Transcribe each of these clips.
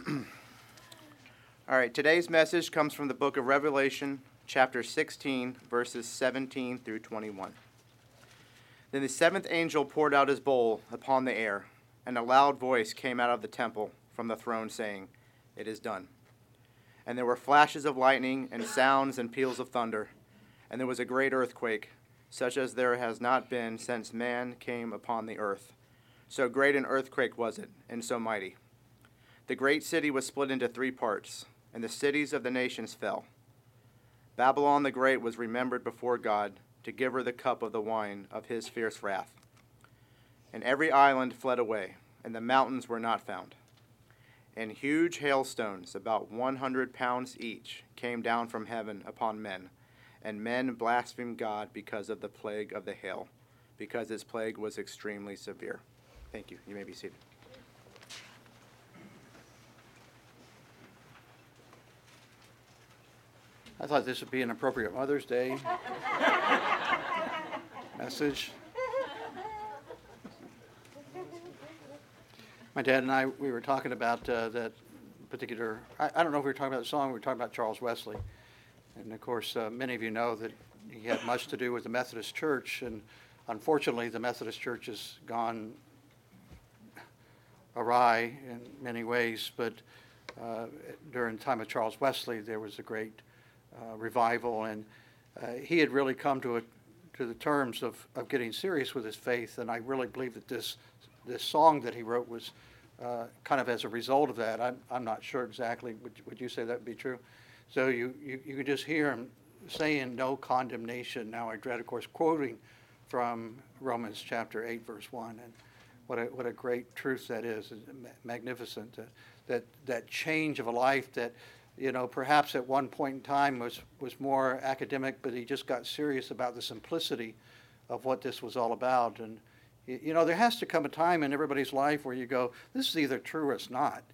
All right, today's message comes from the book of Revelation, chapter 16, verses 17 through 21. Then the seventh angel poured out his bowl upon the air, and a loud voice came out of the temple from the throne saying, "It is done." And there were flashes of lightning and sounds and peals of thunder, and there was a great earthquake, such as there has not been since man came upon the earth. So great an earthquake was it, and so mighty. The great city was split into 3 parts, and the cities of the nations fell. Babylon the Great was remembered before God to give her the cup of the wine of his fierce wrath. And every island fled away, and the mountains were not found. And huge hailstones, about 100 pounds each, came down from heaven upon men, and men blasphemed God because of the plague of the hail, because its plague was extremely severe. Thank you. You may be seated. I thought this would be an appropriate Mother's Day message. My dad and I, we were talking about that particular, I don't know if we were talking about the song, we were talking about Charles Wesley. And of course, many of you know that he had much to do with the Methodist Church, and unfortunately the Methodist Church has gone awry in many ways, but during the time of Charles Wesley there was a great revival, and he had really come to the terms of getting serious with his faith, and I really believe that this song that he wrote was kind of as a result of that. I'm not sure exactly. Would you say that would be true? So you could just hear him saying, "No condemnation now I dread," of course, quoting from Romans chapter 8, verse 1, and what a great truth that is, magnificent. That change of a life that, perhaps at one point in time was more academic, but he just got serious about the simplicity of what this was all about. And, there has to come a time in everybody's life where you go, this is either true or it's not.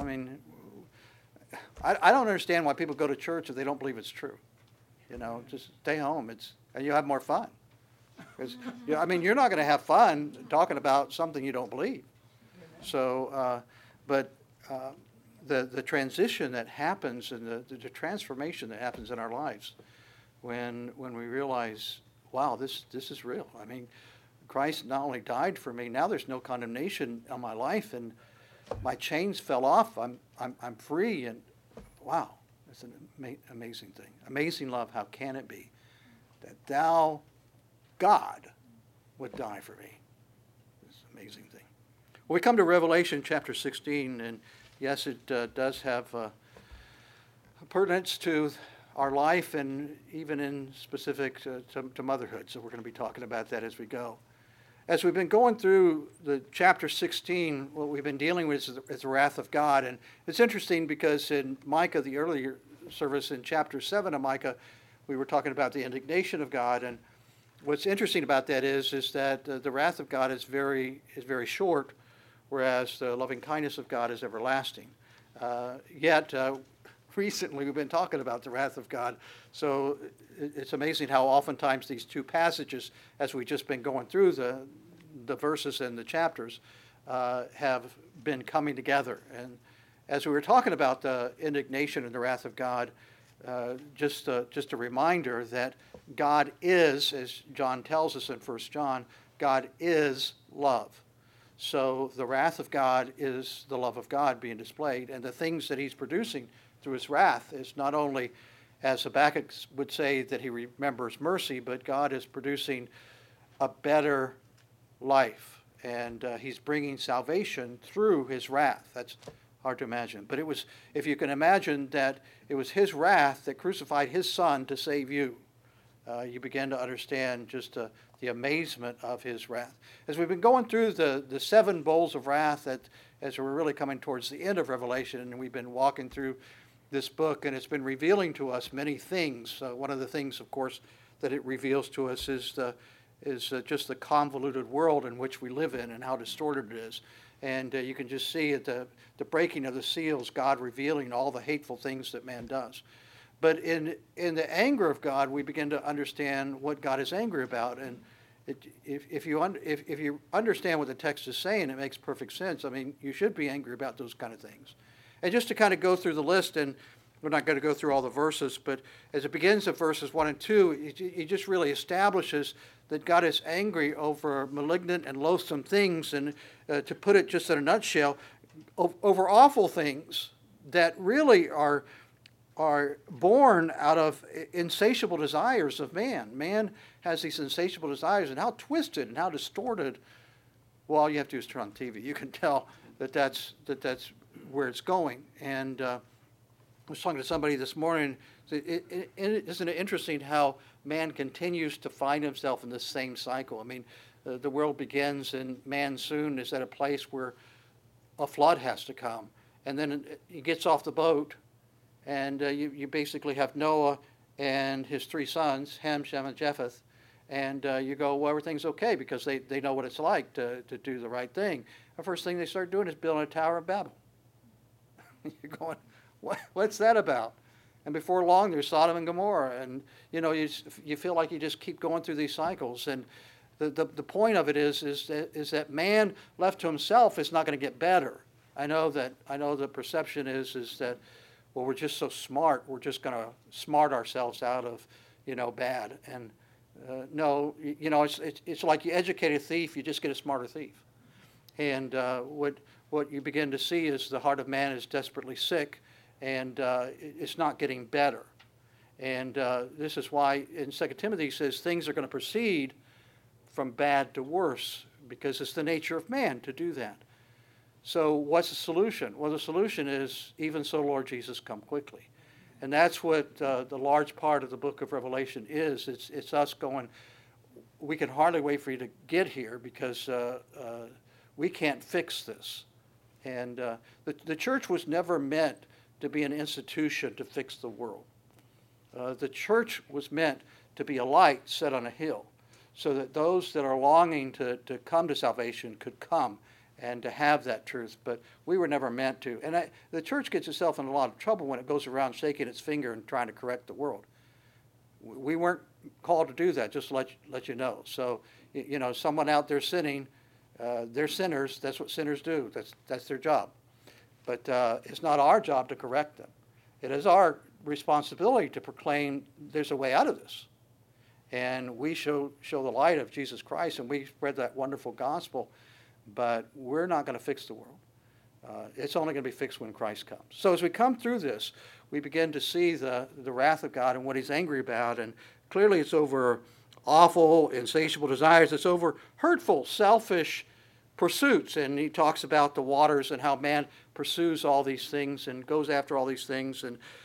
I don't understand why people go to church if they don't believe it's true. Just stay home. And you have more fun. Because, you're not going to have fun talking about something you don't believe. So, the transition that happens and the transformation that happens in our lives when we realize, wow, this is real. Christ not only died for me, now there's no condemnation on my life, and my chains fell off. I'm free, and wow, it's an amazing thing. Amazing love, how can it be that thou, God, would die for me? It's an amazing thing. Well, we come to Revelation chapter 16, and yes, it does have a pertinence to our life, and even in specific to motherhood. So we're going to be talking about that as we go. As we've been going through the chapter 16, what we've been dealing with is the wrath of God. And it's interesting because in Micah, the earlier service in chapter 7 of Micah, we were talking about the indignation of God. And what's interesting about that is that the wrath of God is very short, whereas the loving kindness of God is everlasting. Yet, recently we've been talking about the wrath of God, so it's amazing how oftentimes these two passages, as we've just been going through the verses and the chapters, have been coming together. And as we were talking about the indignation and the wrath of God, just a reminder that God is, as John tells us in 1 John, God is love. So the wrath of God is the love of God being displayed, and the things that he's producing through his wrath is not only, as Habakkuk would say, that he remembers mercy, but God is producing a better life, and he's bringing salvation through his wrath. That's hard to imagine. But it was, if you can imagine that it was his wrath that crucified his son to save you, you begin to understand just the amazement of his wrath. As we've been going through the 7 bowls of wrath, as we're really coming towards the end of Revelation, and we've been walking through this book, and it's been revealing to us many things. One of the things, of course, that it reveals to us is just the convoluted world in which we live in and how distorted it is. And you can just see at the breaking of the seals, God revealing all the hateful things that man does. But in the anger of God, we begin to understand what God is angry about. And if you understand what the text is saying, it makes perfect sense. You should be angry about those kind of things. And just to kind of go through the list, and we're not going to go through all the verses, but as it begins at verses 1 and 2, he just really establishes that God is angry over malignant and loathsome things, and to put it just in a nutshell, over awful things that really are born out of insatiable desires of man. Man has these insatiable desires, and how twisted and how distorted. Well, all you have to do is turn on TV. You can tell that's where it's going. And I was talking to somebody this morning. Isn't it interesting how man continues to find himself in this same cycle? I mean, the world begins, and man soon is at a place where a flood has to come. And then he gets off the boat, and you basically have Noah and his 3 sons, Ham, Shem, and Japheth. And you go, well, everything's okay because they know what it's like to do the right thing. The first thing they start doing is building a Tower of Babel. You're going, what's that about? And before long, there's Sodom and Gomorrah. And, you feel like you just keep going through these cycles. And the point of it is that man left to himself is not going to get better. I know the perception is that, well, we're just so smart, we're just going to smart ourselves out of, bad. And no, it's like you educate a thief, you just get a smarter thief. And what you begin to see is the heart of man is desperately sick, and it's not getting better. And this is why in 2 Timothy it says things are going to proceed from bad to worse, because it's the nature of man to do that. So what's the solution? Well, the solution is, even so, Lord Jesus, come quickly. And that's what the large part of the book of Revelation is. It's us going, we can hardly wait for you to get here because we can't fix this. And the church was never meant to be an institution to fix the world. The church was meant to be a light set on a hill, so that those that are longing to come to salvation could come and to have that truth. But we were never meant to. And the church gets itself in a lot of trouble when it goes around shaking its finger and trying to correct the world. We weren't called to do that, just to let you know. So, someone out there sinning, they're sinners. That's what sinners do. That's their job. But it's not our job to correct them. It is our responsibility to proclaim there's a way out of this. And we show the light of Jesus Christ, and we spread that wonderful gospel. But we're not going to fix the world. It's only going to be fixed when Christ comes. So as we come through this, we begin to see the wrath of God and what he's angry about. And clearly it's over awful, insatiable desires. It's over hurtful, selfish pursuits. And he talks about the waters and how man pursues all these things and goes after all these things.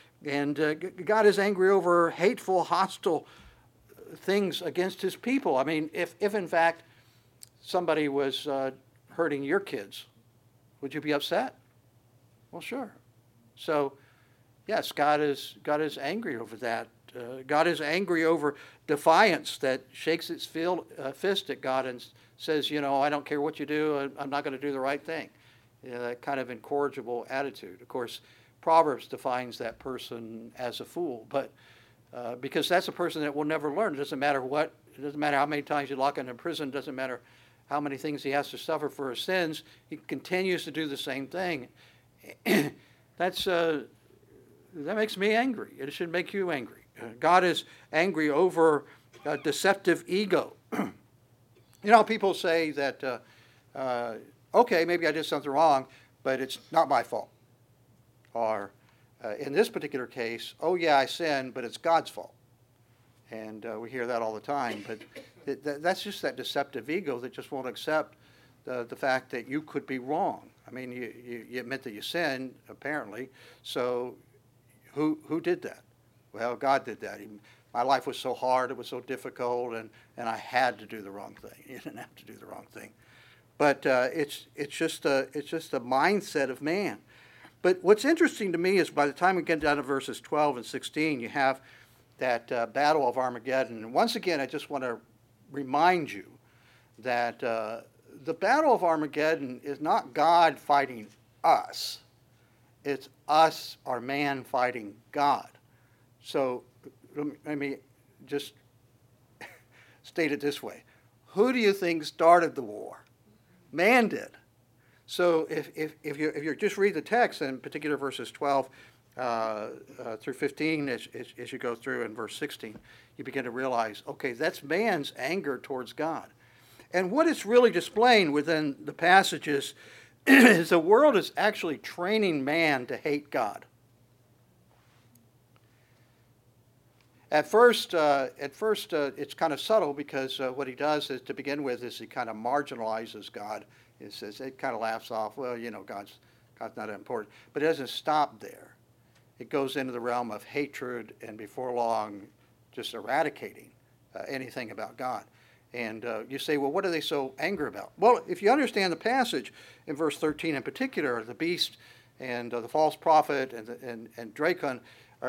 And God is angry over hateful, hostile things against his people. I mean, if in fact somebody was hurting your kids, would you be upset? Well, sure. So, yes, God is angry over that. God is angry over defiance that shakes its fist at God and says, I don't care what you do, I'm not going to do the right thing. That kind of incorrigible attitude. Of course, Proverbs defines that person as a fool, but because that's a person that will never learn. It doesn't matter how many times you lock him in prison, it doesn't matter how many things he has to suffer for his sins, he continues to do the same thing. That makes me angry. It should make you angry. God is angry over a deceptive ego. People say that, okay, maybe I did something wrong, but it's not my fault. Or in this particular case, oh yeah, I sinned, but it's God's fault. And we hear that all the time. But that's just that deceptive ego that just won't accept the fact that you could be wrong. I mean, you admit that you sinned, apparently. So who did that? Well, God did that. My life was so hard, it was so difficult, and I had to do the wrong thing. You didn't have to do the wrong thing. But it's just a mindset of man. But what's interesting to me is by the time we get down to verses 12 and 16, you have that battle of Armageddon. And once again, I just want to remind you that the battle of Armageddon is not God fighting us. It's us, our man, fighting God. So let me just state it this way. Who do you think started the war? Man did. So if you just read the text, in particular verses 12 through 15, as you go through in verse 16, you begin to realize, okay, that's man's anger towards God. And what it's really displaying within the passages is the world is actually training man to hate God. At first, it's kind of subtle because what he does is, to begin with, is he kind of marginalizes God. It kind of laughs off, well, God's not that important. But it doesn't stop there. It goes into the realm of hatred and before long just eradicating anything about God. And you say, well, what are they so angry about? Well, if you understand the passage in verse 13 in particular, the beast and the false prophet and Dracon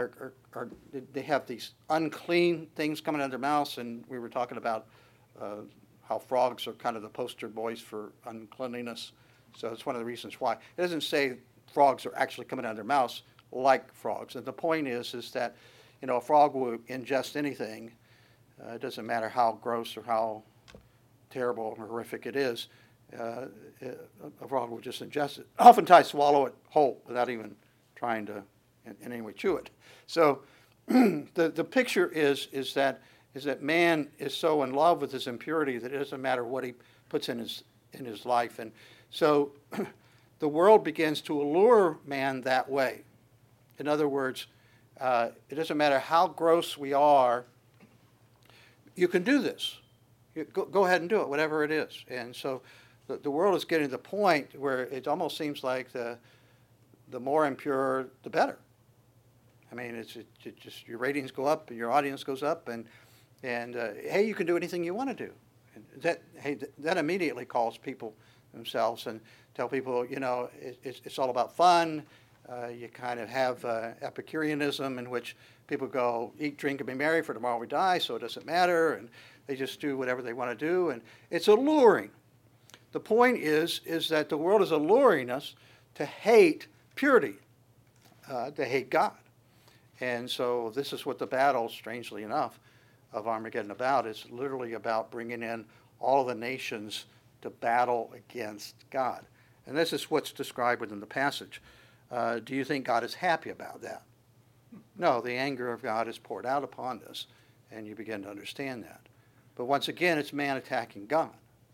they have these unclean things coming out of their mouths, and we were talking about how frogs are kind of the poster boys for uncleanliness. So it's one of the reasons why. It doesn't say frogs are actually coming out of their mouths like frogs. And the point is that, a frog will ingest anything. It doesn't matter how gross or how terrible and horrific it is. A frog will just ingest it. Oftentimes swallow it whole without even trying to in any way chew it. So the picture is that man is so in love with his impurity that it doesn't matter what he puts in his life. And so the world begins to allure man that way. In other words, it doesn't matter how gross we are, you can do this. Go ahead and do it, whatever it is. And so the world is getting to the point where it almost seems like the more impure, the better. I mean, it just your ratings go up, and your audience goes up, and hey, you can do anything you want to do. And that immediately calls people themselves and tell people, it's all about fun. You kind of have Epicureanism, in which people go eat, drink, and be merry, for tomorrow we die, so it doesn't matter, and they just do whatever they want to do, and it's alluring. The point is that the world is alluring us to hate purity, to hate God. And so this is what the battle, strangely enough, of Armageddon about. It's literally about bringing in all of the nations to battle against God. And this is what's described within the passage. Do you think God is happy about that? No, the anger of God is poured out upon this, and you begin to understand that. But once again, it's man attacking God.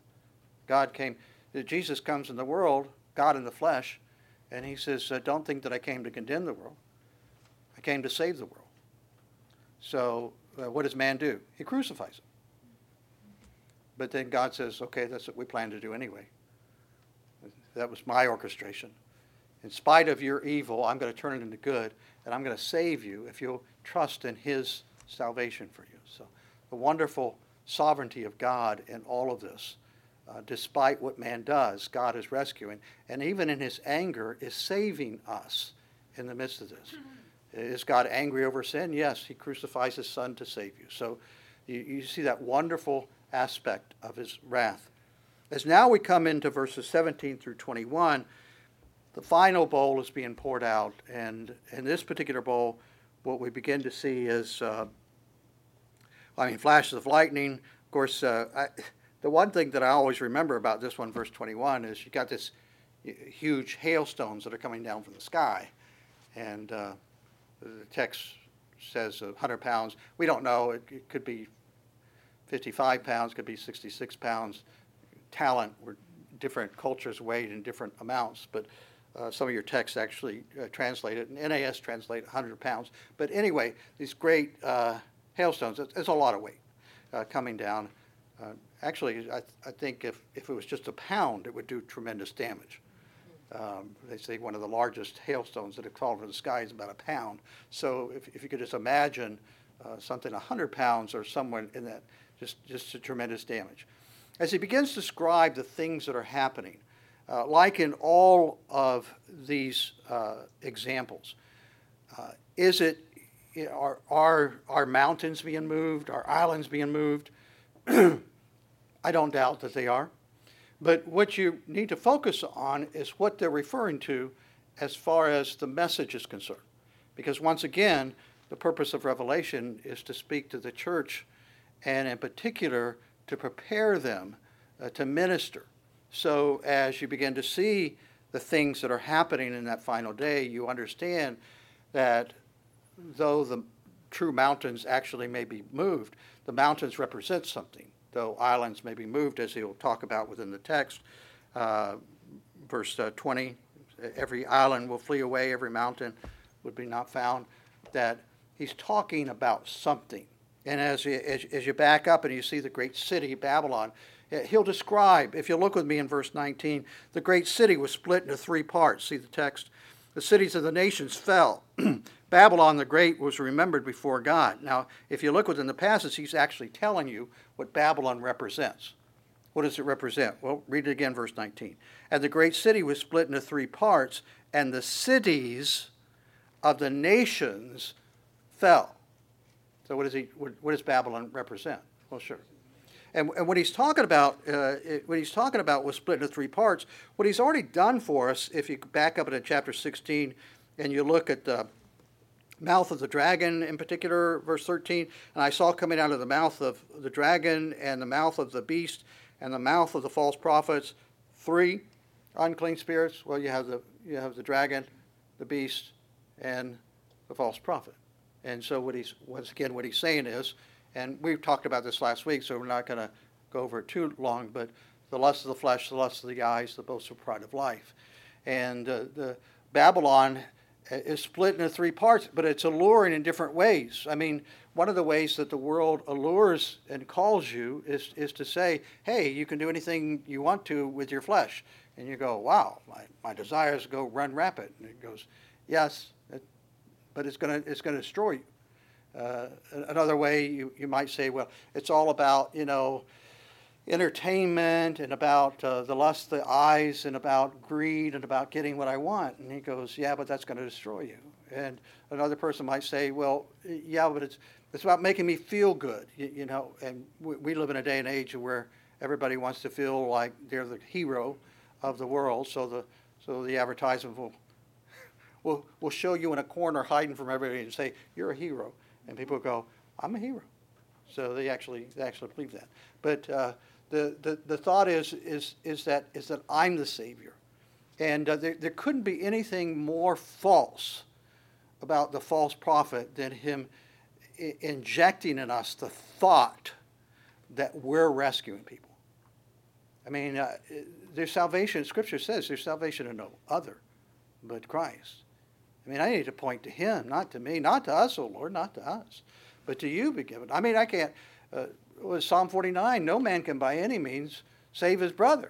Jesus comes in the world, God in the flesh, and he says, don't think that I came to condemn the world. I came to save the world. So what does man do? He crucifies him. But then God says, okay, that's what we plan to do anyway. That was my orchestration. In spite of your evil, I'm going to turn it into good, and I'm going to save you if you'll trust in his salvation for you. So the wonderful sovereignty of God in all of this, despite what man does, God is rescuing, and even in his anger is saving us in the midst of this. Is God angry over sin? Yes, he crucifies his son to save you. So you see that wonderful aspect of his wrath. As now we come into verses 17 through 21, the final bowl is being poured out. And in this particular bowl, what we begin to see is, flashes of lightning. Of course, the one thing that I always remember about this one, verse 21, is you got this huge hailstones that are coming down from the sky. And the text says 100 pounds. We don't know. It could be 55 pounds, could be 66 pounds. Talent, where different cultures weighed in different amounts. But some of your texts actually translate it, and NAS translate 100 pounds. But anyway, these great hailstones, it's a lot of weight coming down. Actually, I think if it was just a pound, it would do tremendous damage. They say one of the largest hailstones that have fallen from the sky is about a pound. So if you could just imagine something 100 pounds or somewhere in that, just a tremendous damage. As he begins to describe the things that are happening, like in all of these examples, are mountains being moved? Are islands being moved? I don't doubt that they are. But what you need to focus on is what they're referring to as far as the message is concerned. Because once again, the purpose of Revelation is to speak to the church, and in particular, to prepare them to minister So as you begin to see the things that are happening in that final day, you understand that though the true mountains actually may be moved, the mountains represent something, though islands may be moved, as he'll talk about within the text. Verse 20, every island will flee away, every mountain would be not found, that he's talking about something. And as you back up and you see the great city, Babylon, he'll describe, if you look with me in verse 19, the great city was split into three parts. See the text? The cities of the nations fell. Babylon the Great was remembered before God. Now, if you look within the passage, he's actually telling you what Babylon represents. What does it represent? Well, read it again, verse 19. And the great city was split into three parts, and the cities of the nations fell. So what does Babylon represent? Well, sure. And what he's talking about, was split into three parts. What he's already done for us, if you back up into chapter 16 and you look at the mouth of the dragon in particular, verse 13, and I saw coming out of the mouth of the dragon and the mouth of the beast and the mouth of the false prophets, three unclean spirits. Well, you have the dragon, the beast, and the false prophet. And so what he's saying is, and we've talked about this last week, so we're not going to go over it too long, but the lust of the flesh, the lust of the eyes, the boastful pride of life. And the Babylon is split into three parts, but it's alluring in different ways. I mean, one of the ways that the world allures and calls you is to say, hey, you can do anything you want to with your flesh. And you go, wow, my desires go run rapid. And it goes, yes, but it's going to destroy you. Another way you might say, well, it's all about, entertainment and about the lust of the eyes and about greed and about getting what I want. And he goes, yeah, but that's going to destroy you. And another person might say, well, yeah, but it's about making me feel good, And we live in a day and age where everybody wants to feel like they're the hero of the world. So the advertisement will show you in a corner hiding from everybody and say, you're a hero. And people go, I'm a hero. So they actually believe that. But the thought is that I'm the Savior. And there couldn't be anything more false about the false prophet than him injecting in us the thought that we're rescuing people. I mean, there's salvation, Scripture says there's salvation in no other but Christ. I mean, I need to point to him, not to me, not to us, O Lord, not to us, but to you be given. I mean, I can't, Psalm 49, no man can by any means save his brother.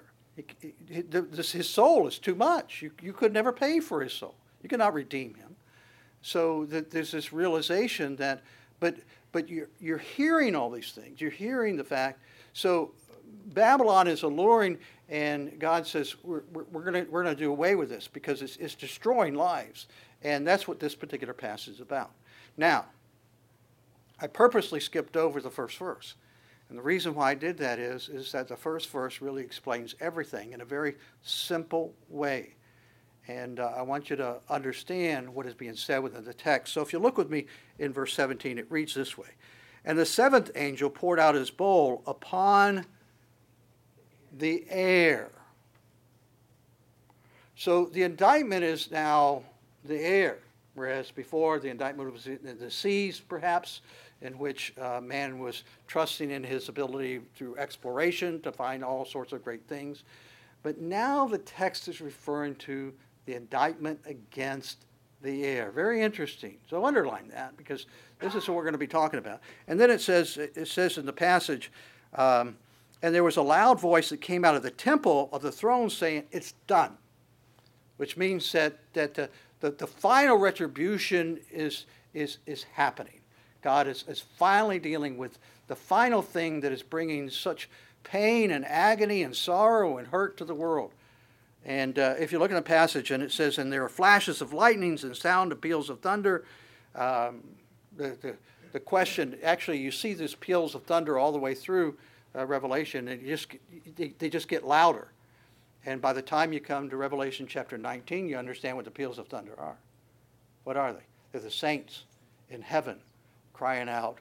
His soul is too much. You could never pay for his soul. You cannot redeem him. So there's this realization that, but you're hearing all these things. You're hearing the fact. So Babylon is alluring, and God says we're going to do away with this because it's destroying lives. And that's what this particular passage is about. Now, I purposely skipped over the first verse. And the reason why I did that is that the first verse really explains everything in a very simple way. And I want you to understand what is being said within the text. So if you look with me in verse 17, it reads this way. And the seventh angel poured out his bowl upon the air. So the indictment is now the air, whereas before the indictment was in the seas, perhaps, in which man was trusting in his ability through exploration to find all sorts of great things. But now the text is referring to the indictment against the air. Very interesting. So underline that, because this is what we're going to be talking about. And then it says in the passage, and there was a loud voice that came out of the temple of the throne saying, it's done. Which means that the final retribution is happening. God is finally dealing with the final thing that is bringing such pain and agony and sorrow and hurt to the world. And if you look in the passage, and it says, and there are flashes of lightnings and sound of peals of thunder. The question, actually, you see these peals of thunder all the way through Revelation, and they just get louder. And by the time you come to Revelation chapter 19, you understand what the peals of thunder are. What are they? They're the saints in heaven crying out,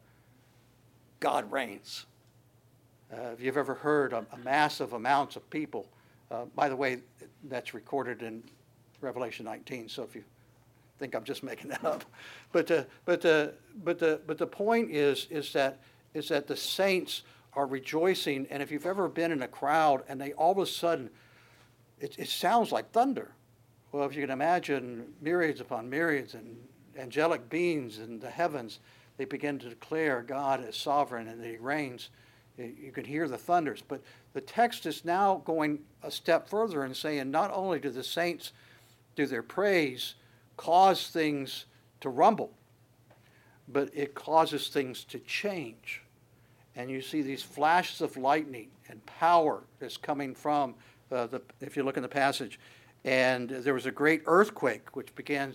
God reigns. If you've ever heard a massive amounts of people By the way, that's recorded in Revelation 19, so if you think I'm just making that up. But the point is that the saints are rejoicing, and if you've ever been in a crowd and they all of a sudden, it sounds like thunder. Well, if you can imagine myriads upon myriads and angelic beings in the heavens, they begin to declare God as sovereign and that he reigns. You can hear the thunders. But the text is now going a step further and saying not only do the saints do their praise cause things to rumble, but it causes things to change. And you see these flashes of lightning and power that's coming from, if you look in the passage. And there was a great earthquake, which began,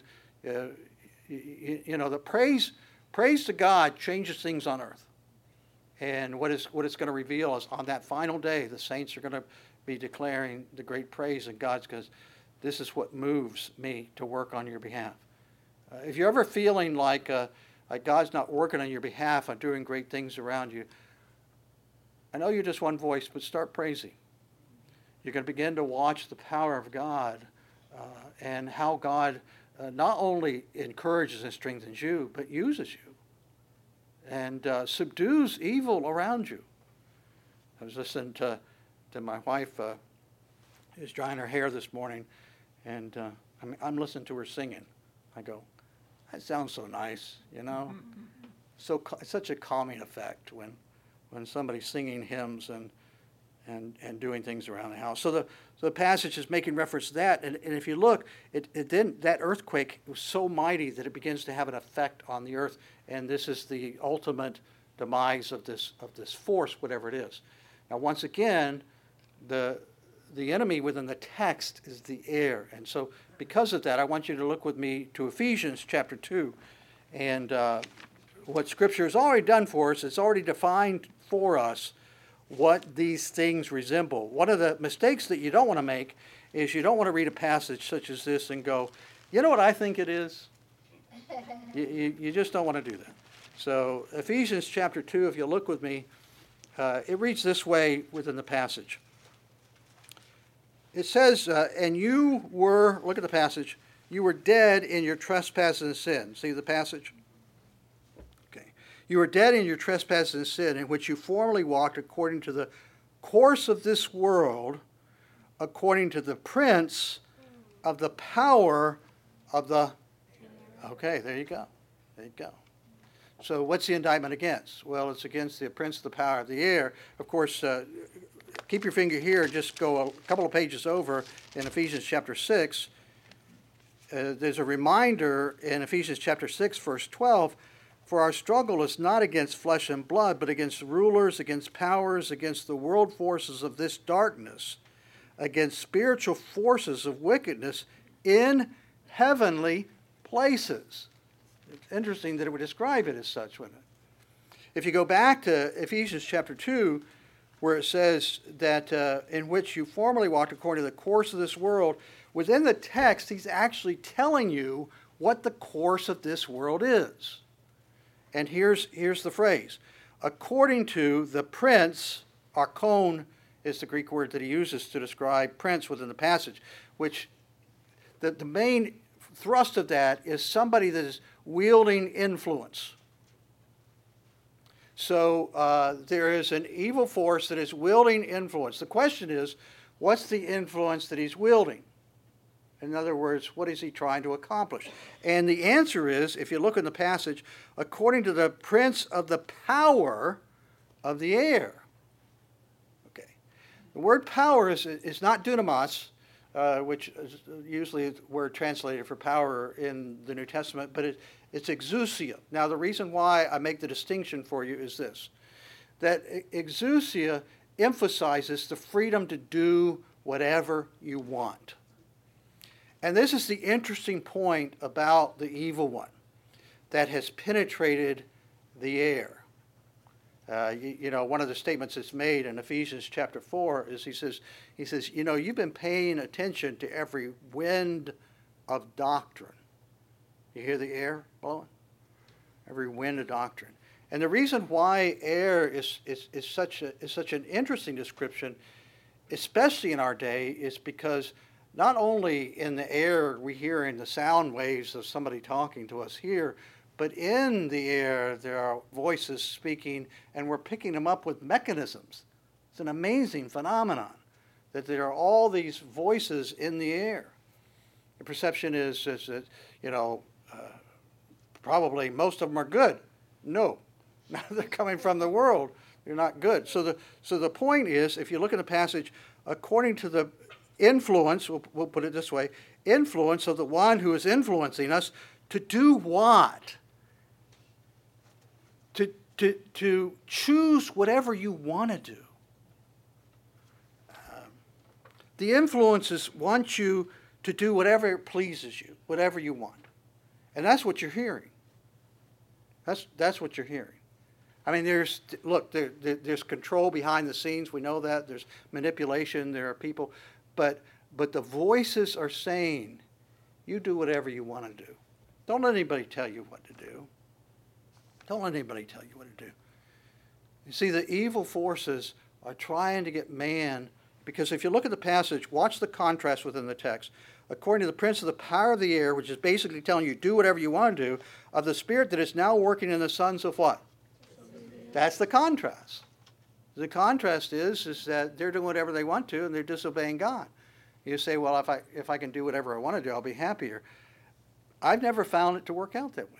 the praise to God changes things on earth. And what it's going to reveal is on that final day, the saints are going to be declaring the great praise in God's, because this is what moves me to work on your behalf. If you're ever feeling like God's not working on your behalf and doing great things around you, I know you're just one voice, but start praising. You're going to begin to watch the power of God and how God not only encourages and strengthens you, but uses you and subdues evil around you. I was listening to my wife, who's drying her hair this morning, and I'm listening to her singing. I go, that sounds so nice, So such a calming effect when somebody's singing hymns and doing things around the house. So the passage is making reference to that. And if you look, it then that earthquake was so mighty that it begins to have an effect on the earth. And this is the ultimate demise of this force, whatever it is. Now, once again, the enemy within the text is the air. And so because of that, I want you to look with me to Ephesians chapter 2. And what Scripture has already done for us, it's already defined for us what these things resemble. One of the mistakes that you don't want to make is you don't want to read a passage such as this and go, you know what I think it is? You just don't want to do that. So Ephesians chapter 2, if you look with me, it reads this way within the passage. It says, and you were, look at the passage, you were dead in your trespasses and sins. See the passage? You were dead in your trespasses and sin, in which you formerly walked according to the course of this world, according to the prince of the power of the... Okay, there you go. There you go. So what's the indictment against? Well, it's against the prince of the power of the air. Of course, keep your finger here, just go a couple of pages over in Ephesians chapter 6. There's a reminder in Ephesians chapter 6, verse 12, for our struggle is not against flesh and blood, but against rulers, against powers, against the world forces of this darkness, against spiritual forces of wickedness in heavenly places. It's interesting that it would describe it as such, wouldn't it? If you go back to Ephesians chapter 2, where it says that in which you formerly walked according to the course of this world, within the text, he's actually telling you what the course of this world is. And here's the phrase. According to the prince, archon is the Greek word that he uses to describe prince within the passage, which the main thrust of that is somebody that is wielding influence. So there is an evil force that is wielding influence. The question is, what's the influence that he's wielding? In other words, what is he trying to accomplish? And the answer is, if you look in the passage, according to the prince of the power of the air. Okay. The word power is not dunamis, which is usually the word translated for power in the New Testament, but it's exousia. Now, the reason why I make the distinction for you is this, that exousia emphasizes the freedom to do whatever you want. And this is the interesting point about the evil one that has penetrated the air. One of the statements that's made in Ephesians chapter 4 is he says, you've been paying attention to every wind of doctrine. You hear the air blowing? Every wind of doctrine. And the reason why air is such an interesting description especially in our day, is because not only in the air we hear in the sound waves of somebody talking to us here, but in the air there are voices speaking, and we're picking them up with mechanisms. It's an amazing phenomenon that there are all these voices in the air. The perception is that, probably most of them are good. No, they're coming from the world. They're not good. So the point is, if you look at the passage, according to the influence, we'll put it this way, influence of the one who is influencing us to do what? To choose whatever you want to do. The influences want you to do whatever pleases you, whatever you want. And that's what you're hearing. That's what you're hearing. I mean, there's control behind the scenes. We know that. There's manipulation. There are people. But the voices are saying, you do whatever you want to do. Don't let anybody tell you what to do. Don't let anybody tell you what to do. You see, the evil forces are trying to get man, because if you look at the passage, watch the contrast within the text. According to the prince of the power of the air, which is basically telling you, do whatever you want to do, of the spirit that is now working in the sons of what? That's the contrast. The contrast is that they're doing whatever they want to, and they're disobeying God. You say, well, if I can do whatever I want to do, I'll be happier. I've never found it to work out that way.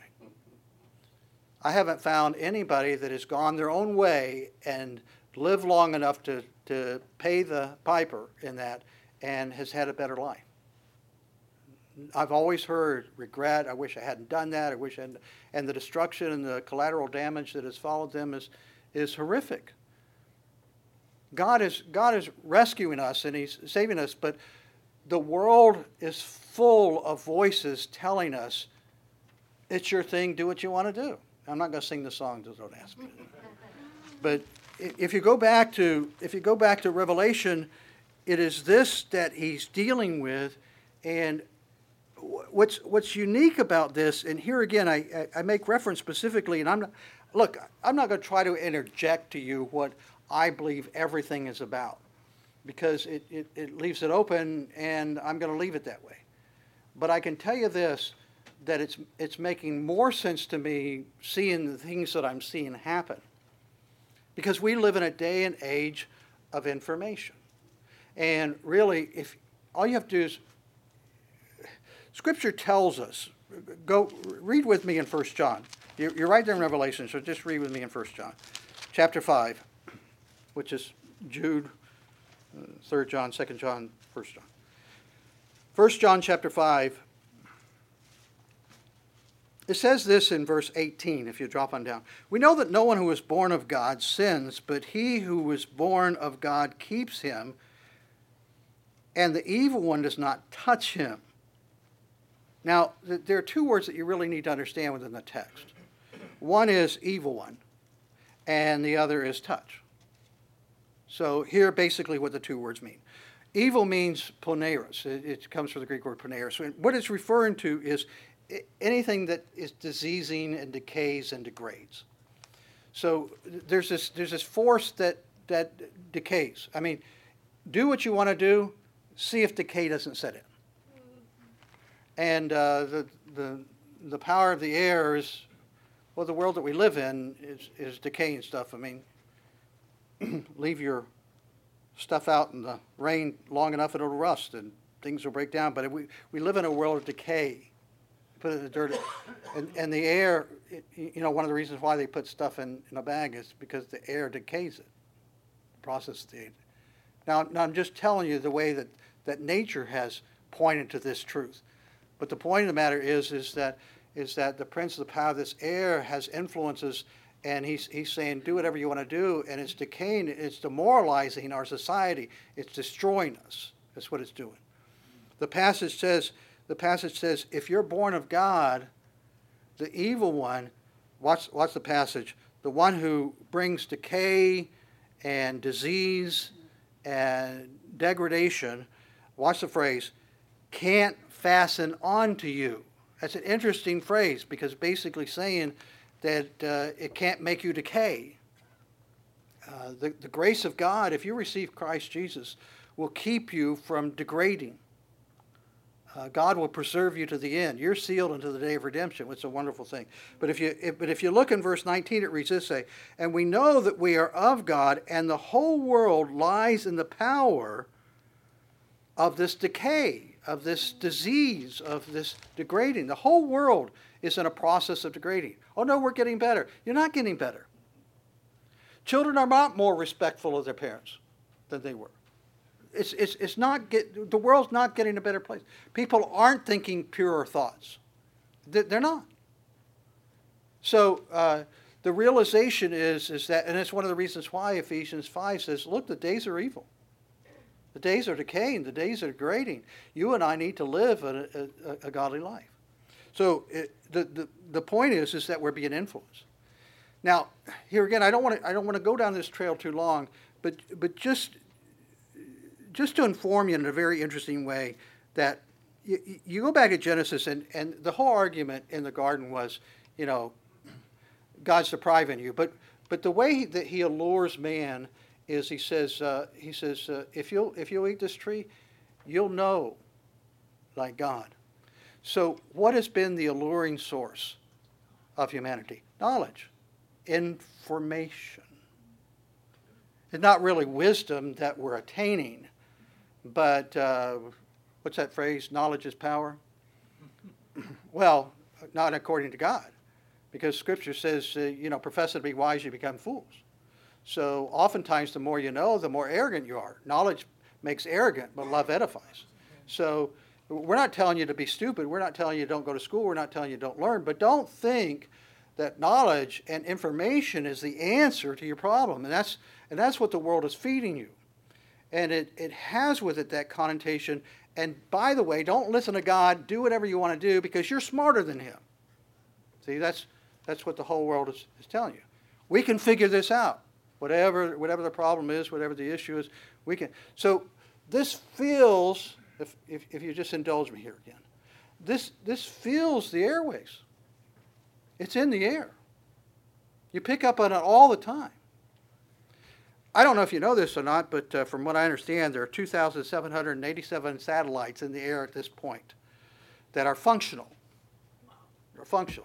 I haven't found anybody that has gone their own way and lived long enough to pay the piper in that and has had a better life. I've always heard regret. I wish I hadn't done that. And the destruction and the collateral damage that has followed them is horrific. God is rescuing us and He's saving us, but the world is full of voices telling us, it's your thing, do what you want to do. I'm not going to sing the song, just don't ask me. But if you go back to Revelation, it is this that he's dealing with, and what's unique about this, and here again I make reference specifically, and I'm not going to try to interject to you what I believe everything is about, because it leaves it open, and I'm going to leave it that way. But I can tell you this, that it's making more sense to me seeing the things that I'm seeing happen. Because we live in a day and age of information. And really, if all you have to do is, Scripture tells us, go read with me in 1 John. You're right there in Revelation, so just read with me in 1 John. Chapter 5, which is Jude, 3 John, 2 John, 1 John. 1 John chapter 5, it says this in verse 18, if you drop on down. We know that no one who is born of God sins, but he who is born of God keeps him, and the evil one does not touch him. Now, there are two words that you really need to understand within the text. One is evil one, and the other is touch. So here basically what the two words mean. Evil means poneros. It comes from the Greek word poneros. And what it's referring to is anything that is diseasing and decays and degrades. So there's this force that decays. I mean, do what you want to do, see if decay doesn't set in. And the power of the air is, well, the world that we live in is decaying stuff. I mean, leave your stuff out in the rain long enough, it'll rust and things will break down. But we live in a world of decay. Put it in the dirt, and the air. One of the reasons why they put stuff in a bag is because the air decays it. Process the. Now I'm just telling you the way that nature has pointed to this truth. But the point of the matter is that the prince of the power of this air has influences, and he's saying, do whatever you want to do, and it's decaying, it's demoralizing our society, it's destroying us. That's what it's doing. The passage says, if you're born of God, the evil one, watch the passage, the one who brings decay and disease and degradation, watch the phrase, can't fasten onto you. That's an interesting phrase, because basically saying that it can't make you decay. The grace of God, if you receive Christ Jesus, will keep you from degrading. God will preserve you to the end. You're sealed unto the day of redemption, which is a wonderful thing. But if you look in verse 19, it reads this way, and we know that we are of God, and the whole world lies in the power of this decay, of this disease, of this degrading. The whole world is in a process of degrading. Oh no, we're getting better. You're not getting better. Children are not more respectful of their parents than they were. It's not the world's not getting a better place. People aren't thinking purer thoughts. They're not. So the realization is that, and it's one of the reasons why Ephesians 5 says, look, the days are evil. The days are decaying. The days are degrading. You and I need to live a godly life. So the point is that we're being influenced. Now, here again, I don't want to go down this trail too long, but just to inform you in a very interesting way, that you go back to Genesis, and the whole argument in the garden was, God's depriving you. But the way that he allures man is he says, if you'll eat this tree, you'll know like God. So what has been the alluring source of humanity? Knowledge, information. It's not really wisdom that we're attaining, but what's that phrase? Knowledge is power? Well, not according to God, because Scripture says, profess to be wise, you become fools. So oftentimes the more you know, the more arrogant you are. Knowledge makes arrogant, but love edifies. So we're not telling you to be stupid. We're not telling you don't go to school. We're not telling you don't learn. But don't think that knowledge and information is the answer to your problem. And that's what the world is feeding you. And it has with it that connotation. And by the way, don't listen to God. Do whatever you want to do because you're smarter than him. See, that's what the whole world is telling you. We can figure this out. Whatever the problem is, whatever the issue is, we can. So this feels, if you just indulge me here again, this fills the airways. It's in the air. You pick up on it all the time. I don't know if you know this or not, but from what I understand, there are 2,787 satellites in the air at this point that are functional. They're functional.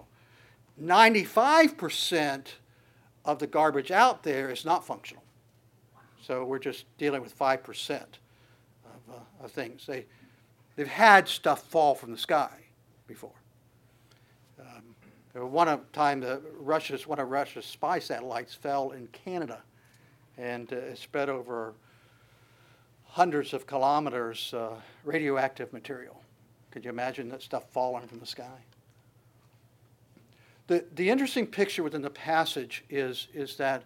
95% of the garbage out there is not functional. So we're just dealing with 5% of things. They've had stuff fall from the sky before. One time, one of Russia's spy satellites fell in Canada, and it spread over hundreds of kilometers radioactive material. Could you imagine that stuff falling from the sky? The interesting picture within the passage is that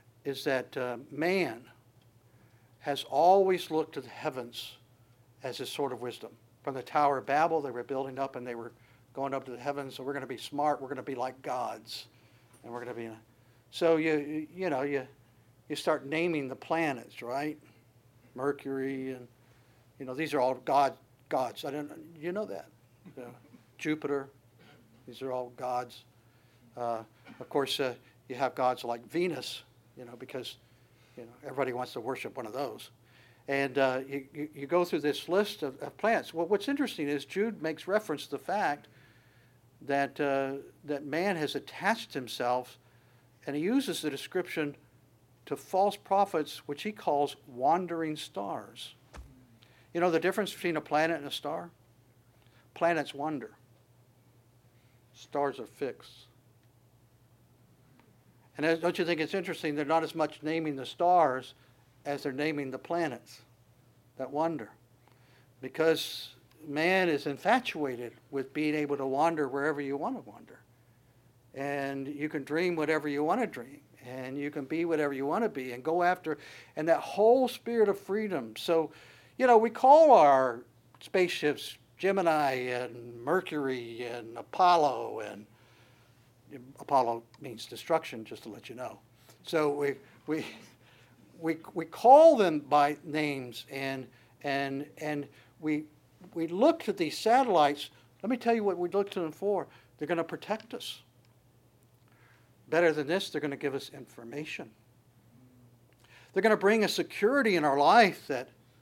man has always looked to the heavens as his sword of wisdom. From the Tower of Babel, they were building up and they were going up to the heavens. So we're going to be smart. We're going to be like gods, and we're going to be. So you start naming the planets, right? Mercury and these are all gods. You know that. Jupiter. These are all gods. Of course, you have gods like Venus, because everybody wants to worship one of those. And you go through this list of planets. Well, what's interesting is Jude makes reference to the fact that man has attached himself, and he uses the description to false prophets, which he calls wandering stars. You know the difference between a planet and a star? Planets wander. Stars are fixed. And don't you think it's interesting? They're not as much naming the stars as they're naming the planets that wander. Because man is infatuated with being able to wander wherever you want to wander. And you can dream whatever you want to dream. And you can be whatever you want to be and go after. And that whole spirit of freedom. So, we call our spaceships Gemini and Mercury and Apollo, and Apollo means destruction, just to let you know. So we call them by names, and we look at these satellites. Let me tell you what we look to them for. They're going to protect us. Better than this, they're going to give us information. They're going to bring a security in our life that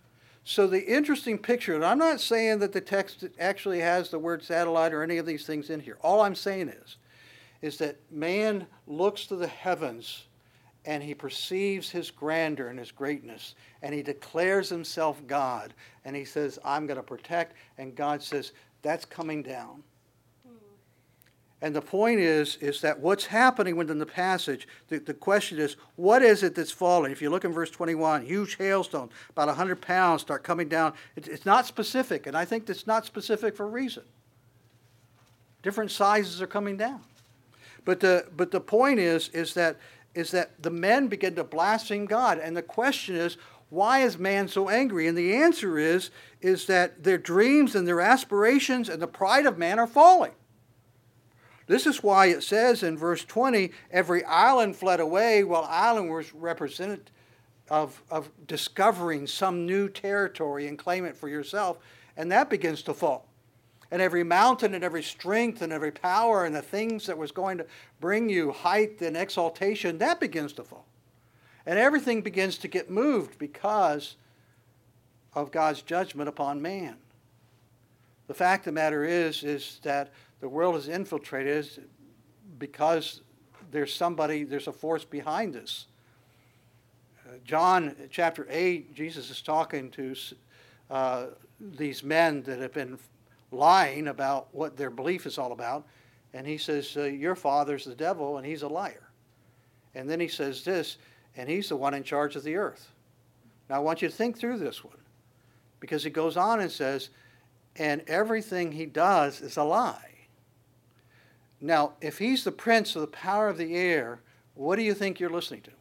So the interesting picture, and I'm not saying that the text actually has the word satellite or any of these things in here. All I'm saying is that man looks to the heavens and he perceives his grandeur and his greatness, and he declares himself God, and he says, I'm going to protect, and God says, that's coming down. And the point is that what's happening within the passage, the question is, what is it that's falling? If you look in verse 21, huge hailstones, about 100 pounds start coming down. It's not specific, and I think it's not specific for a reason. Different sizes are coming down. But the point is that the men begin to blaspheme God. And the question is, why is man so angry? And the answer is that their dreams and their aspirations and the pride of man are falling. This is why it says in verse 20, every island fled away. Well, island was representative of discovering some new territory and claim it for yourself. And that begins to fall. And every mountain and every strength and every power and the things that was going to bring you height and exaltation, that begins to fall. And everything begins to get moved because of God's judgment upon man. The fact of the matter is that the world is infiltrated because there's a force behind this. John chapter 8, Jesus is talking to these men that have been lying about what their belief is all about. And he says, your father's the devil and he's a liar. And then he says this, and he's the one in charge of the earth. Now I want you to think through this one, because he goes on and says, and everything he does is a lie. Now, if he's the prince of the power of the air, what do you think you're listening to?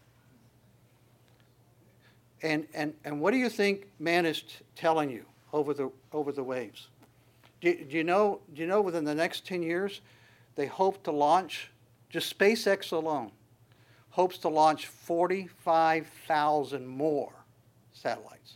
And what do you think man is telling you over the waves? Do you know within the next 10 years, they hope to launch, just SpaceX alone, hopes to launch 45,000 more satellites.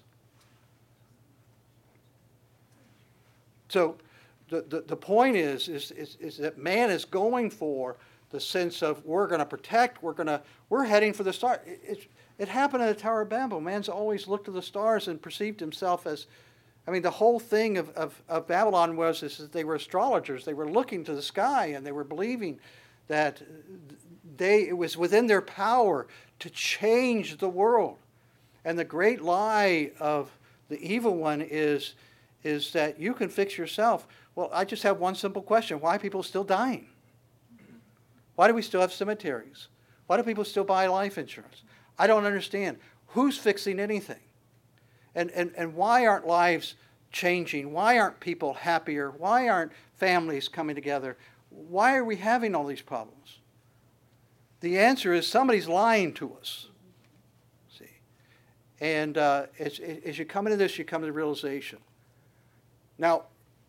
So the point is that man is going for the sense of we're going to protect, we're heading for the stars. It happened at the Tower of Babel. Man's always looked to the stars and perceived himself as, the whole thing of Babylon was that they were astrologers. They were looking to the sky and they were believing that it was within their power to change the world. And the great lie of the evil one is that you can fix yourself. Well, I just have one simple question. Why are people still dying? Why do we still have cemeteries? Why do people still buy life insurance? I don't understand. Who's fixing anything? And why aren't lives changing? Why aren't people happier? Why aren't families coming together? Why are we having all these problems? The answer is somebody's lying to us. See? And as you come into this, you come to the realization. Now,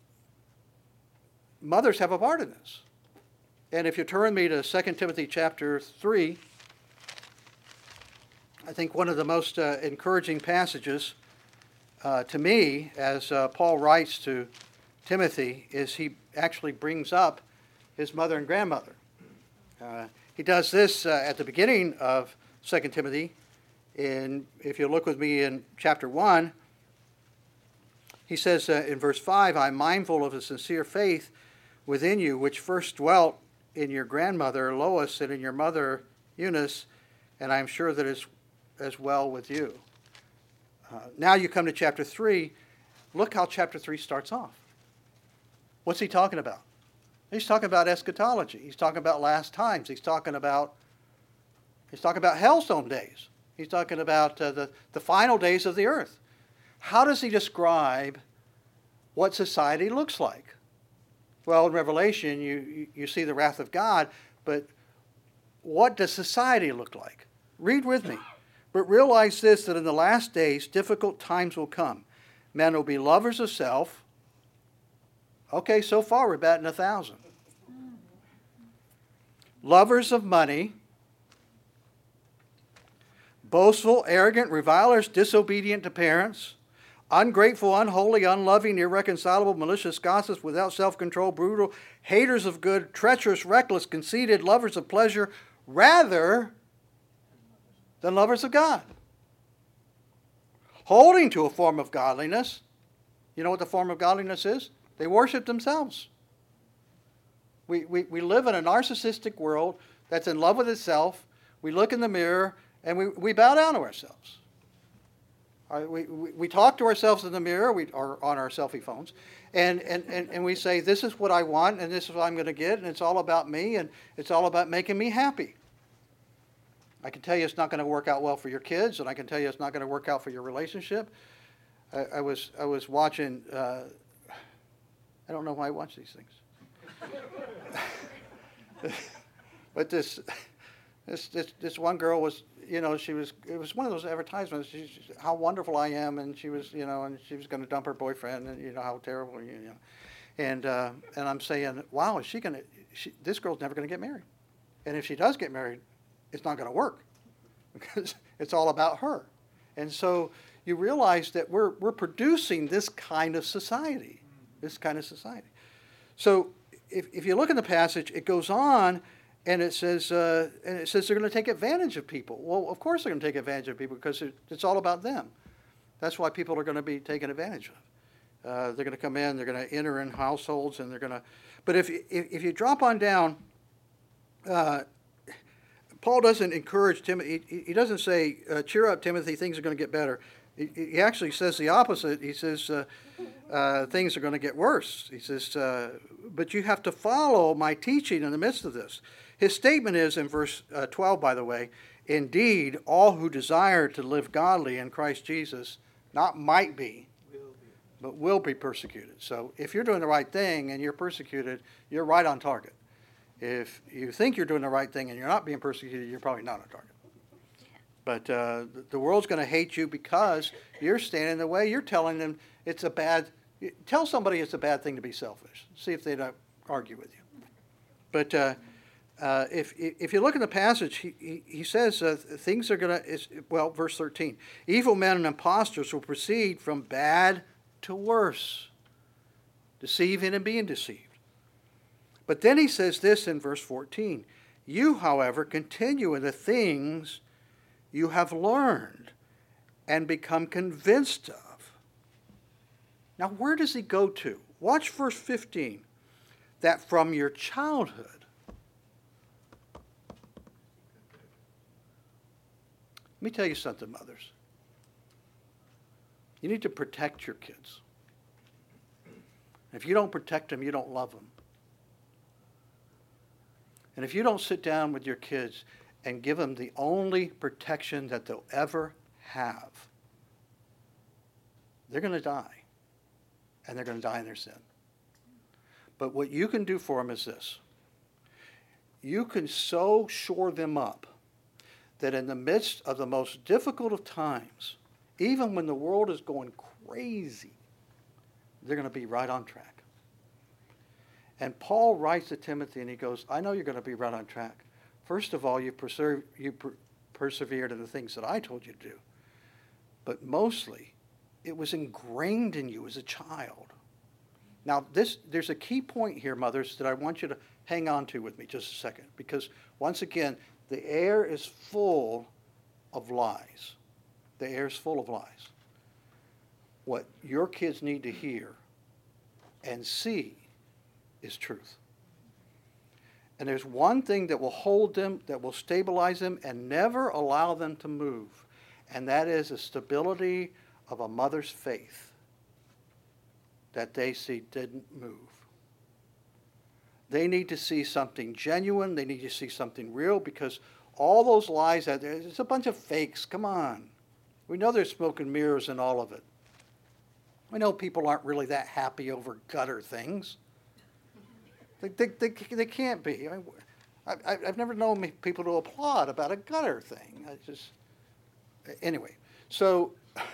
mothers have a part in this. And if you turn me to 2 Timothy chapter 3, I think one of the most encouraging passages to me, as Paul writes to Timothy, is he actually brings up his mother and grandmother. He does this at the beginning of 2 Timothy. And if you look with me in chapter 1, he says in verse 5, I'm mindful of the sincere faith within you, which first dwelt in your grandmother Lois and in your mother Eunice, and I'm sure that it's as well with you. Now you come to chapter 3. Look how chapter 3 starts off. What's he talking about? He's talking about eschatology. He's talking about last times. He's talking about hailstone days. He's talking about the final days of the earth. How does he describe what society looks like? Well, in Revelation, you see the wrath of God, but what does society look like? Read with me. But realize this, that in the last days, difficult times will come. Men will be lovers of self. Okay, so far we're batting 1,000. Lovers of money. Boastful, arrogant, revilers, disobedient to parents. Ungrateful, unholy, unloving, irreconcilable, malicious gossips, without self-control, brutal, haters of good, treacherous, reckless, conceited, lovers of pleasure, rather than lovers of God. holding to a form of godliness. You know what the form of godliness is? They worship themselves. We live in a narcissistic world that's in love with itself. We look in the mirror and we bow down to ourselves. We talk to ourselves in the mirror or on our selfie phones, and we say, this is what I want, and this is what I'm going to get, and it's all about me, and it's all about making me happy. I can tell you it's not going to work out well for your kids, and I can tell you it's not going to work out for your relationship. I was watching, I don't know why I watch these things. But this one girl was, it was one of those advertisements, how wonderful I am, and she was, and she was going to dump her boyfriend, and how terrible, and I'm saying, wow, this girl's never going to get married. And if she does get married, it's not going to work because it's all about her. And so you realize that we're producing this kind of society, So if you look in the passage, it goes on, and it says they're going to take advantage of people. Well, of course they're going to take advantage of people because it's all about them. That's why people are going to be taken advantage of. They're going to come in, they're going to enter in households, and they're going to. But if you drop on down, Paul doesn't encourage Timothy. He doesn't say, "Cheer up, Timothy. Things are going to get better." He actually says the opposite. He says things are going to get worse. He says, "But you have to follow my teaching in the midst of this." His statement is in verse 12, by the way, "Indeed, all who desire to live godly in Christ Jesus not might be, but will be persecuted." So if you're doing the right thing and you're persecuted, you're right on target. If you think you're doing the right thing and you're not being persecuted, you're probably not on target. But the world's going to hate you because you're standing in the way. You're telling them tell somebody it's a bad thing to be selfish. See if they don't argue with you. But if you look in the passage, he says things are going to, verse 13. Evil men and impostors will proceed from bad to worse, deceiving and being deceived. But then he says this in verse 14. You, however, continue in the things you have learned and become convinced of. Now, where does he go to? Watch verse 15. That from your childhood. Let me tell you something, mothers. You need to protect your kids. If you don't protect them, you don't love them. And if you don't sit down with your kids and give them the only protection that they'll ever have, they're going to die. And they're going to die in their sin. But what you can do for them is this. You can so shore them up that in the midst of the most difficult of times, even when the world is going crazy, they're going to be right on track. And Paul writes to Timothy and he goes, I know you're going to be right on track. First of all, you persevered in the things that I told you to do. But mostly, it was ingrained in you as a child. Now, there's a key point here, mothers, that I want you to hang on to with me just a second. Because, once again, the air is full of lies. The air is full of lies. What your kids need to hear and see is truth. And there's one thing that will hold them, that will stabilize them, and never allow them to move. And that is the stability of a mother's faith that they see didn't move. They need to see something genuine. They need to see something real, because all those lies out there, it's a bunch of fakes. Come on. We know there's smoke and mirrors in all of it. We know people aren't really that happy over gutter things. They can't be. I've never known people to applaud about a gutter thing. Anyway, so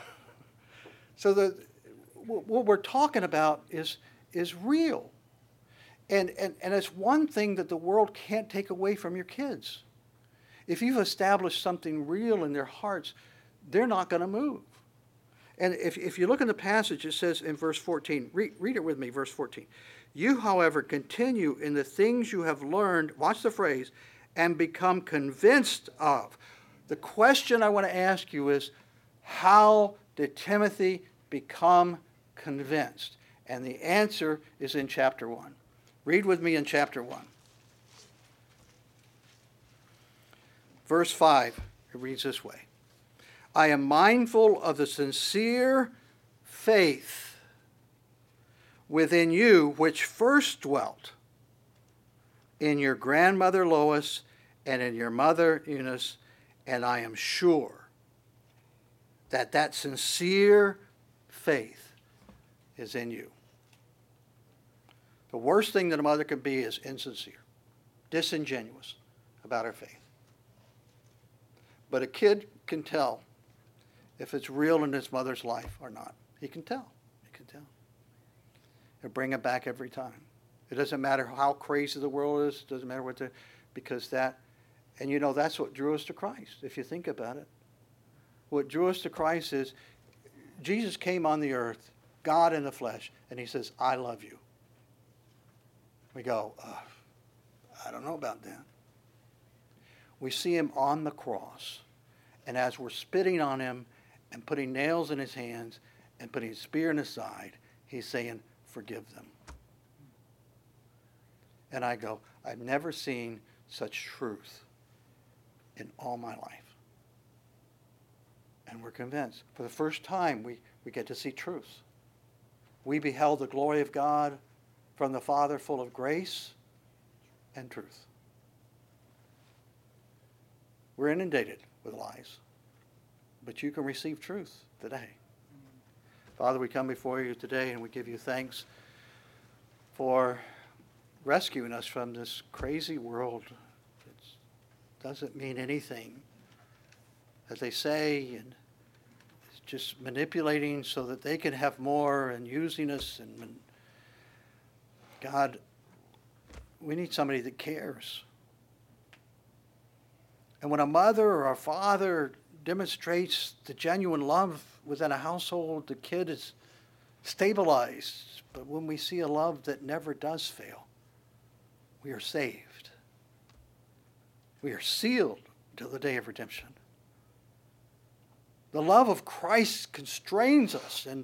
what we're talking about is real, and it's one thing that the world can't take away from your kids. If you've established something real in their hearts, they're not going to move. And if you look in the passage, it says in verse 14, read it with me, verse 14. You, however, continue in the things you have learned, watch the phrase, and become convinced of. The question I want to ask you is, how did Timothy become convinced? And the answer is in chapter 1. Read with me in chapter 1. Verse 5, it reads this way. I am mindful of the sincere faith within you which first dwelt in your grandmother Lois and in your mother Eunice, and I am sure that that sincere faith is in you. The worst thing that a mother can be is insincere, disingenuous about her faith. But a kid can tell if it's real in his mother's life or not. He can tell. He can tell. He'll bring it back every time. It doesn't matter how crazy the world is. It doesn't matter what the, because that, and you know, that's what drew us to Christ, if you think about it. What drew us to Christ is Jesus came on the earth, God in the flesh, and he says, I love you. We go, I don't know about that. We see him on the cross, and as we're spitting on him and putting nails in his hands and putting a spear in his side, he's saying, forgive them. And I go, I've never seen such truth in all my life. And we're convinced. For the first time, we get to see truth. We beheld the glory of God from the Father, full of grace and truth. We're inundated with lies, but you can receive truth today. Father, we come before you today and we give you thanks for rescuing us from this crazy world that doesn't mean anything, as they say, and it's just manipulating so that they can have more and using us. And God, we need somebody that cares. And when a mother or a father demonstrates the genuine love within a household, the kid is stabilized. But when we see a love that never does fail, we are saved. We are sealed till the day of redemption. The love of Christ constrains us, and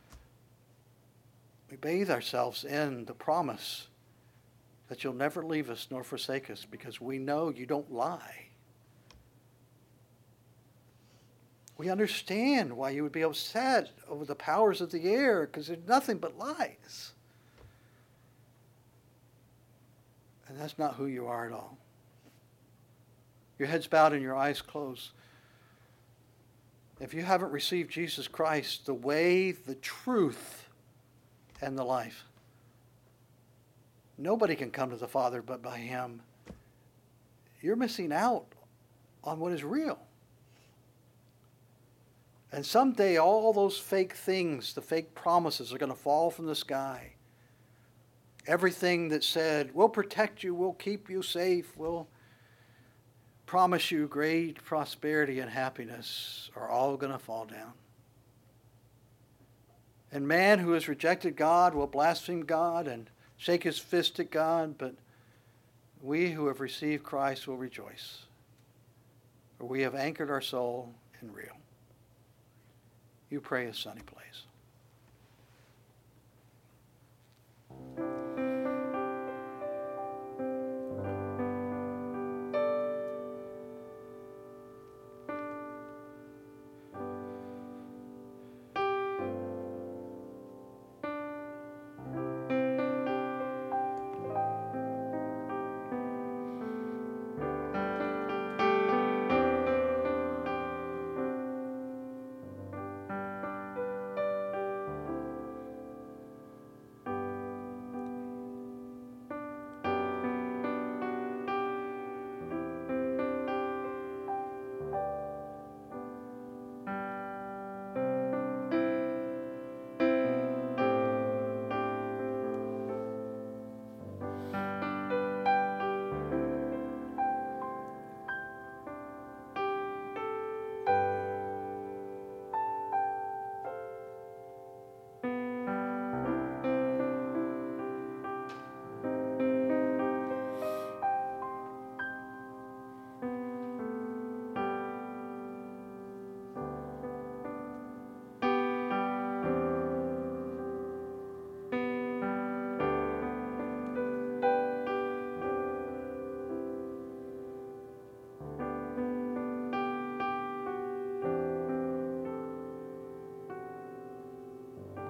we bathe ourselves in the promise that you'll never leave us nor forsake us, because we know you don't lie. We understand why you would be upset over the powers of the air, because they're nothing but lies. And that's not who you are at all. Your head's bowed and your eyes closed. If you haven't received Jesus Christ, the way, the truth, and the life, nobody can come to the Father but by him. You're missing out on what is real. And someday all those fake things, the fake promises, are going to fall from the sky. Everything that said, we'll protect you, we'll keep you safe, we'll promise you great prosperity and happiness, are all going to fall down. And man who has rejected God will blaspheme God and shake his fist at God, but we who have received Christ will rejoice, for we have anchored our soul in real. You pray as Sonny plays.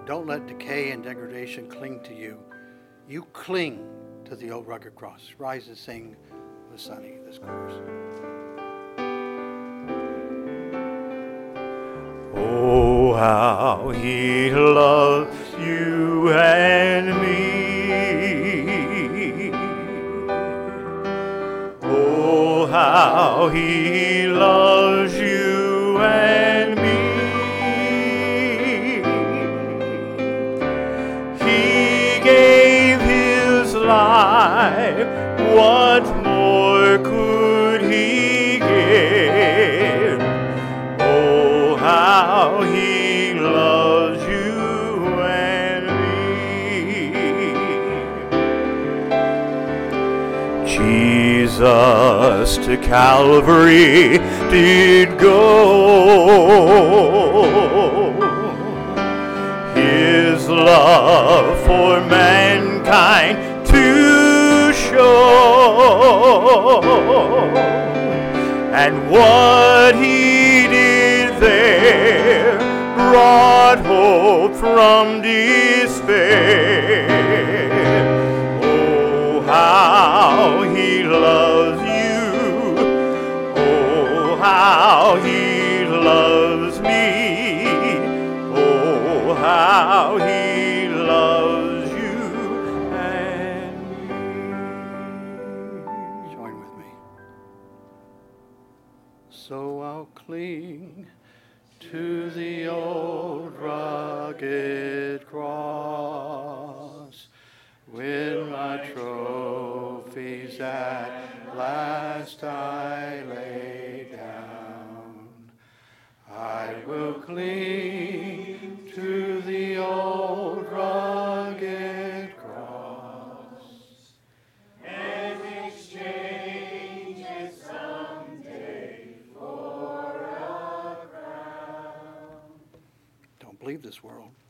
Don't let decay and degradation cling to you. You cling to the old rugged cross. Rise and sing with Sonny this chorus. Oh, how he loves you and me. Oh, how he loves you and me. He gave his life. What more could he give? Oh, how he loves you and me. Jesus to Calvary did go, his love for mankind to show, and what he did there brought hope from despair. Oh, how he loves you. Oh, how he loves me. Oh, how he loves you and me. Join with me. So I'll cling to the old rugged cross, when my trophies at last I lay down. I will cling to the old rugged cross. Don't believe this world.